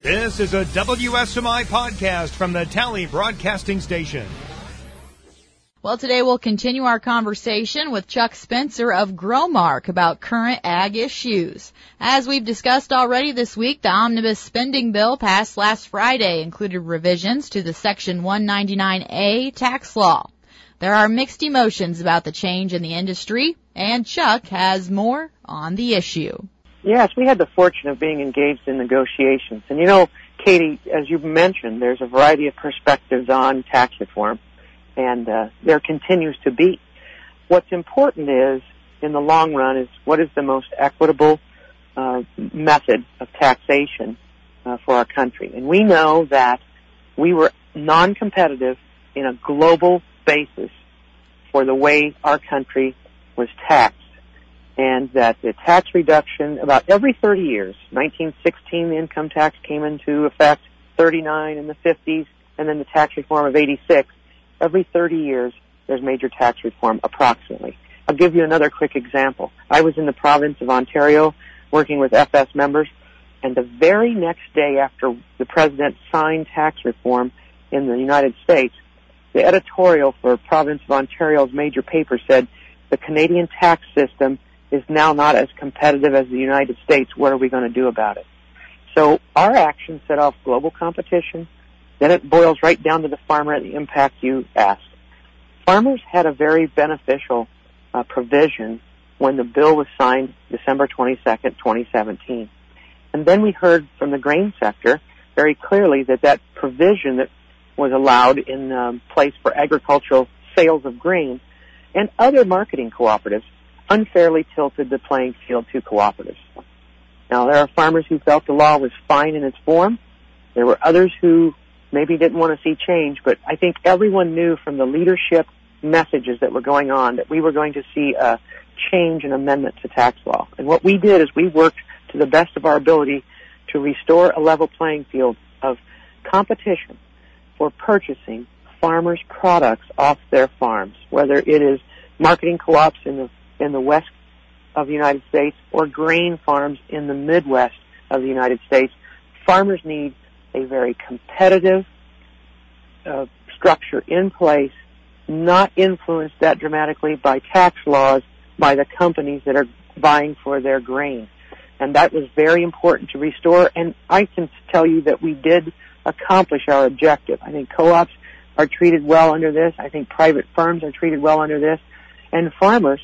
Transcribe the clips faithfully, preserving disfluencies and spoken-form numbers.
This is a W S M I podcast from the Tally Broadcasting Station. Well, today we'll continue our conversation with Chuck Spencer of Growmark about current ag issues. As we've discussed already this week, the omnibus spending bill passed last Friday included revisions to the Section one ninety-nine A tax law. There are mixed emotions about the change in the industry, and Chuck has more on the issue. Yes, we had the fortune of being engaged in negotiations. And you know, Katie, as you mentioned, there's a variety of perspectives on tax reform, and uh, there continues to be. What's important is, in the long run, is what is the most equitable uh, method of taxation uh, for our country. And we know that we were non-competitive in a global basis for the way our country was taxed. And that the tax reduction, about every thirty years, nineteen sixteen the income tax came into effect, thirty-nine in the fifties, and then the tax reform of eighty-six. Every thirty years, there's major tax reform, approximately. I'll give you another quick example. I was in the province of Ontario working with F S members, and the very next day after the president signed tax reform in the United States, the editorial for province of Ontario's major paper said, the Canadian tax system is now not as competitive as the United States. What are we going to do about it? So our actions set off global competition. Then it boils right down to the farmer and the impact you asked. Farmers had a very beneficial uh, provision when the bill was signed December twenty-second, twenty seventeen. And then we heard from the grain sector very clearly that that provision that was allowed in um, place for agricultural sales of grain and other marketing cooperatives unfairly tilted the playing field to cooperatives. Now, there are farmers who felt the law was fine in its form. There were others who maybe didn't want to see change, but I think everyone knew from the leadership messages that were going on that we were going to see a change and amendment to tax law. And what we did is we worked to the best of our ability to restore a level playing field of competition for purchasing farmers' products off their farms, whether it is marketing co-ops in the in the west of the United States or grain farms in the Midwest of the United States. Farmers need a very competitive uh, structure in place, not influenced that dramatically by tax laws by the companies that are buying for their grain. And that was very important to restore, and I can tell you that we did accomplish our objective. I think co-ops are treated well under this. I think private firms are treated well under this. And farmers,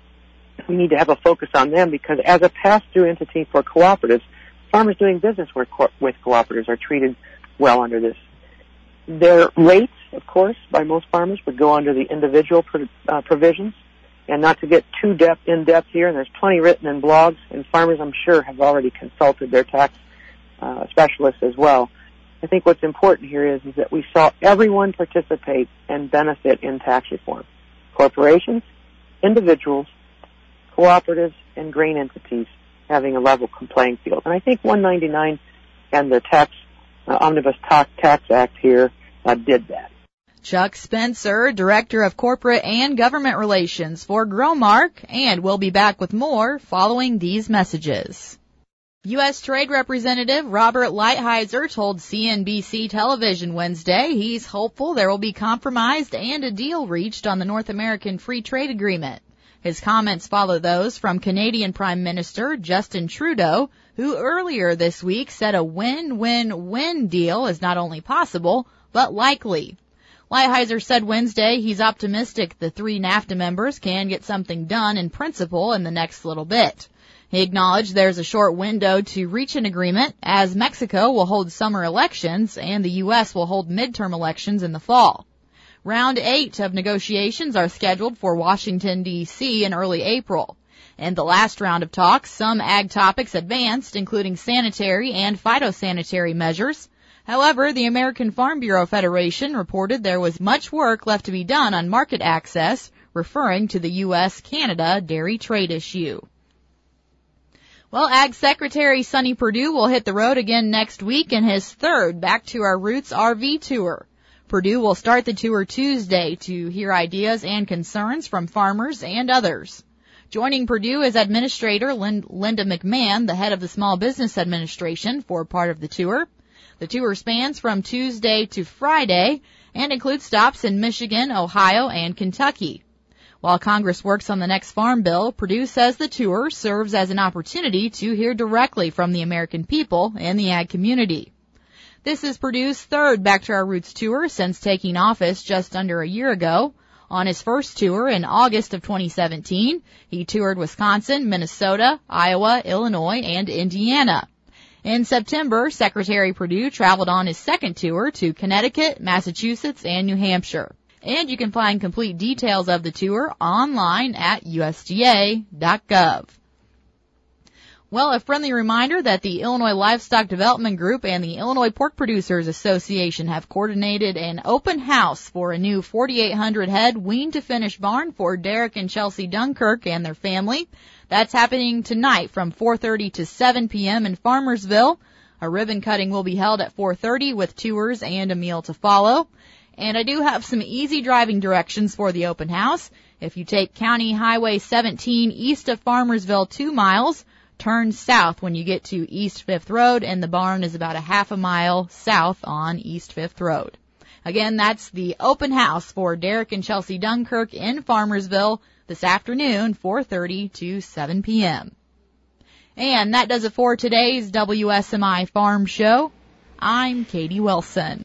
we need to have a focus on them because as a pass-through entity for cooperatives, farmers doing business with, co- with cooperatives are treated well under this. Their rates, of course, by most farmers would go under the individual pro- uh, provisions. And not to get too depth, in-depth here, and there's plenty written in blogs, and farmers, I'm sure, have already consulted their tax uh, specialists as well. I think what's important here is, is that we saw everyone participate and benefit in tax reform. Corporations, individuals, cooperatives, and grain entities having a level playing field. And I think one ninety-nine and the tax uh, Omnibus Tax Act here uh, did that. Chuck Spencer, Director of Corporate and Government Relations for Growmark, and we'll be back with more following these messages. U S. Trade Representative Robert Lighthizer told C N B C Television Wednesday he's hopeful there will be compromise and a deal reached on the North American Free Trade Agreement. His comments follow those from Canadian Prime Minister Justin Trudeau, who earlier this week said a win-win-win deal is not only possible, but likely. Lighthizer said Wednesday he's optimistic the three NAFTA members can get something done in principle in the next little bit. He acknowledged there's a short window to reach an agreement, as Mexico will hold summer elections and the U S will hold midterm elections in the fall. Round eight of negotiations are scheduled for Washington, D C in early April. In the last round of talks, some ag topics advanced, including sanitary and phytosanitary measures. However, the American Farm Bureau Federation reported there was much work left to be done on market access, referring to the U S Canada dairy trade issue. Well, Ag Secretary Sonny Perdue will hit the road again next week in his third Back to Our Roots R V tour. Perdue will start the tour Tuesday to hear ideas and concerns from farmers and others. Joining Perdue is Administrator Linda McMahon, the head of the Small Business Administration, for part of the tour. The tour spans from Tuesday to Friday and includes stops in Michigan, Ohio, and Kentucky. While Congress works on the next farm bill, Perdue says the tour serves as an opportunity to hear directly from the American people and the ag community. This is Perdue's third Back to Our Roots tour since taking office just under a year ago. On his first tour in August of twenty seventeen, he toured Wisconsin, Minnesota, Iowa, Illinois, and Indiana. In September, Secretary Perdue traveled on his second tour to Connecticut, Massachusetts, and New Hampshire. And you can find complete details of the tour online at U S D A dot gov. Well, a friendly reminder that the Illinois Livestock Development Group and the Illinois Pork Producers Association have coordinated an open house for a new forty-eight hundred head wean-to-finish barn for Derek and Chelsea Dunkirk and their family. That's happening tonight from four thirty to seven p.m. in Farmersville. A ribbon cutting will be held at four thirty with tours and a meal to follow. And I do have some easy driving directions for the open house. If you take County Highway seventeen east of Farmersville two miles, turn south when you get to East Fifth Road, and the barn is about a half a mile south on East Fifth Road. Again, that's the open house for Derek and Chelsea Dunkirk in Farmersville this afternoon, four thirty to seven p.m. And that does it for today's W S M I Farm Show. I'm Katie Wilson.